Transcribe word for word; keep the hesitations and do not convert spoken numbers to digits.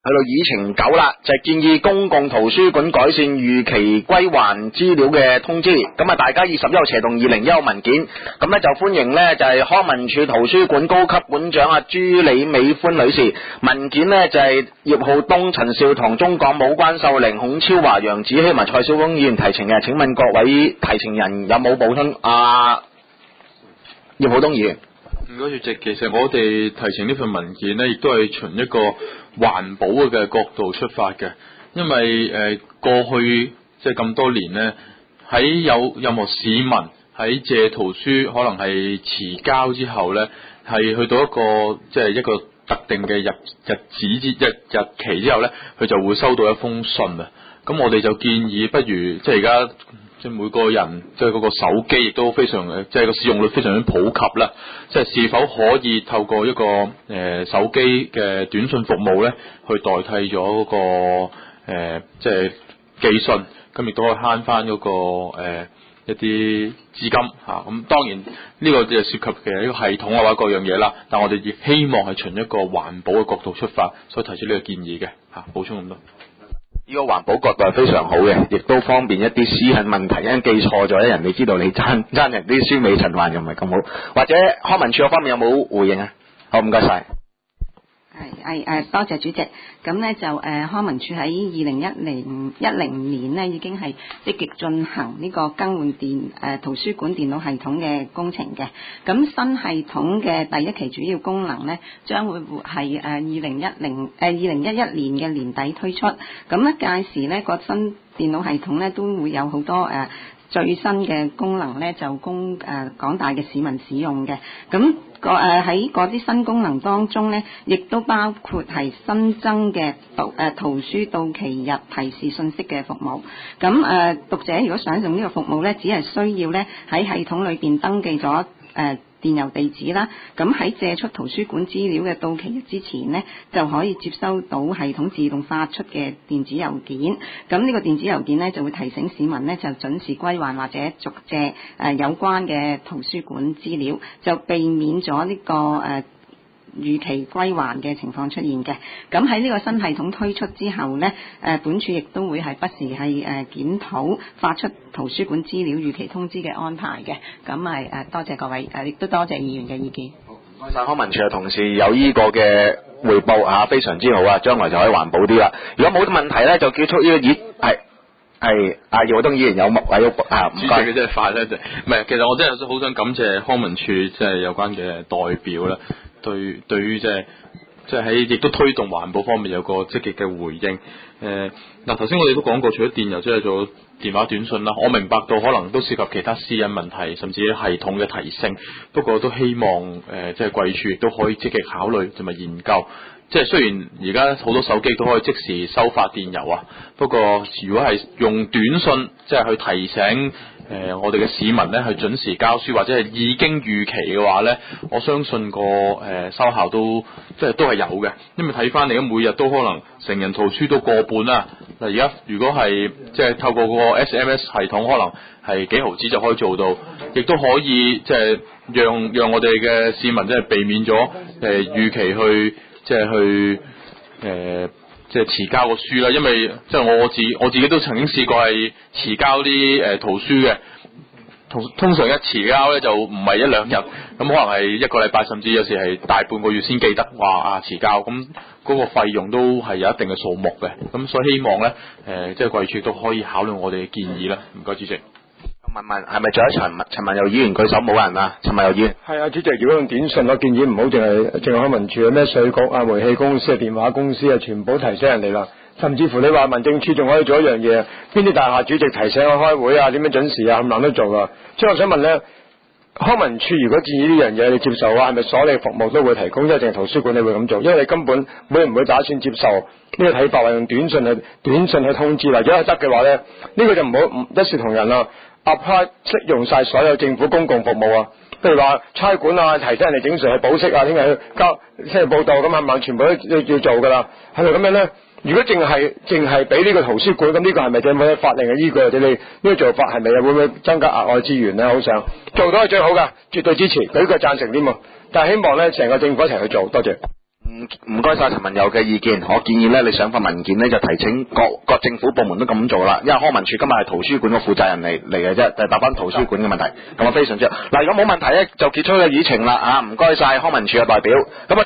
到議程九啦，就係建議公共圖書館改善逾期歸還資料嘅通知。咁啊，大家二十一號斜動二零一號文件，咁咧就歡迎呢，就係康文署圖書館高級館長啊朱李美歡女士。文件呢，就係葉浩東、陳少棠、鍾港武、關秀玲、孔超華、楊子希同埋蔡少峰議員提呈嘅。請問各位提呈人有冇補充？啊，葉浩東議員。 唔該，主席。其實我哋提呈呢份文件呢，亦都係從一個環保嘅角度出發嘅，因為誒、呃、過去即係咁多年呢，喺有任何市民喺借圖書可能係遲交之後呢，係去到一個即係、就是、一個特定嘅日日子之日日期之後呢，佢就會收到一封信啊。咁我哋就建議，不如即係而家。即係每個人，即係嗰個手機亦都非常嘅，即係個使用率非常之普及啦。即係是否可以透過一個誒、呃、手機嘅短信服務咧，去代替咗嗰、那個誒、呃、即係寄信，咁亦都可以慳翻嗰個誒、呃、一啲資金嚇。咁、啊、當然呢個就涉及嘅一個系統啊或者各樣嘢啦。但我哋亦希望係從一個環保嘅角度出發，所以提出呢個建議嘅嚇。補充咁多。 呢個環保角度係非常好嘅，亦都方便一啲私隱問題，因為記錯咗咧，人哋知道你爭爭人啲書尾陳還又唔係咁好。或者康文署嗰方面有冇回應啊？好，唔該晒。 係係誒，多謝主席。咁呢就誒、呃、康文署喺二零一零一零年呢已經係積極進行呢個更換電誒、呃、圖書館電腦系統嘅工程嘅。咁新系統嘅第一期主要功能呢，將會係誒二零一零誒二零一一年嘅年底推出。咁呢屆時呢個新電腦系統呢都會有好多誒、呃、最新嘅功能呢，就供誒、呃、廣大嘅市民使用嘅。咁個誒喺嗰啲新功能當中呢，亦都包括係新增嘅讀誒圖書到期日提示信息嘅服務。咁誒、呃、讀者如果想用呢個服務呢，只係需要呢喺系統裏邊登記咗誒、呃電郵地址啦，咁喺借出圖書館資料嘅到期日之前呢，就可以接收到系統自動發出嘅電子郵件。咁呢個電子郵件呢，就會提醒市民呢，就準時歸還或者續借誒有關嘅圖書館資料，就避免咗呢、這個誒。呃逾期歸還嘅情況出現嘅。咁喺呢個新系統推出之後呢，誒本署亦都會係不時係誒檢討發出圖書館資料逾期通知嘅安排嘅。咁係誒多謝各位，誒亦都多謝議員嘅意見。 唔該晒康文署嘅同事有呢個嘅彙報啊，非常之好啊，將來就可以環保啲啦。如果冇問題呢，就結束呢個議係係阿葉浩東議員有乜位喐啊？唔該， 主席嘅真係快咧，就唔係。其實我真係好想感謝康文署即係有關嘅代表啦。對對於即係即係喺亦都推動環保方面有個積極嘅回應。誒嗱，頭先我哋都講過，除咗電郵，即係做電話短信啦。我明白到可能都涉及其他私隱問題，甚至系統嘅提升。不過都希望誒、呃，即係貴處亦都可以積極考慮同埋研究。即係雖然而家好多手機都可以即時收發電郵啊，不過如果係用短信即係去提醒誒、呃、我哋嘅市民咧去準時交書，或者係已經逾期嘅話咧，我相信個誒、呃、收效都即係都係有嘅。因為睇翻嚟，咁每日都可能成人圖書都過半啦。嗱，而家如果係即係透過個 S M S 系統，可能係幾毫子就可以做到，亦都可以即係讓讓我哋嘅市民即係避免咗誒、呃、逾期去。即係去誒、呃，即係遲交個書啦，因為即係我自我自己都曾經試過係遲交啲誒、呃、圖書嘅，通通常一遲交咧就唔係一兩日，咁可能係一個禮拜，甚至有時係大半個月先記得話啊遲交，咁嗰個費用都係有一定嘅數目嘅，咁所以希望咧誒、呃，即係貴處都可以考慮我哋嘅建議啦。唔該，主席。 問問係咪仲有陳陳文佑議員舉手冇人啊？陳文佑議員係啊，主席，如果用短信，我建議唔好淨係淨係康文署啊，咩稅局啊、煤氣公司啊、電話公司啊，全部提醒人哋啦。甚至乎你話民政處仲可以做一樣嘢，邊啲大廈主席提醒我開會啊，點樣準時啊，冚唪唥都做啊。即係我想問咧，康文署如果建議呢樣嘢，你接受啊？係咪所有服務都會提供？即係淨係圖書館你會咁做？因為你根本會唔會打算接受呢個睇法，話用短信去短信去通知啦？如果係得嘅話咧，呢、這個就唔好一視同仁啦。apply 適用晒所有政府公共服務啊，譬如話差館啊，提醒人哋整時去保釋啊，聽日去交聽日報道咁啊，全部都要要做噶啦，係咪咁樣咧？如果淨係淨係俾呢個圖書館，咁呢個係咪有冇法令嘅依據？或者你呢個做法係咪會唔會增加額外資源咧？好想做到係最好噶，絕對支持，舉個贊成添啊！但係希望咧成個政府一齊去做，多謝。 唔唔唔該晒陳文友嘅意見，我建議咧你上份文件咧就提請各各政府部門都咁做啦，因為康文署今日係圖書館嘅負責人嚟嚟嘅啫，就係答翻圖書館嘅問題，咁啊非常之好。嗱，如果冇問題咧，就結束個議程啦啊！唔該晒康文署嘅代表，咁啊。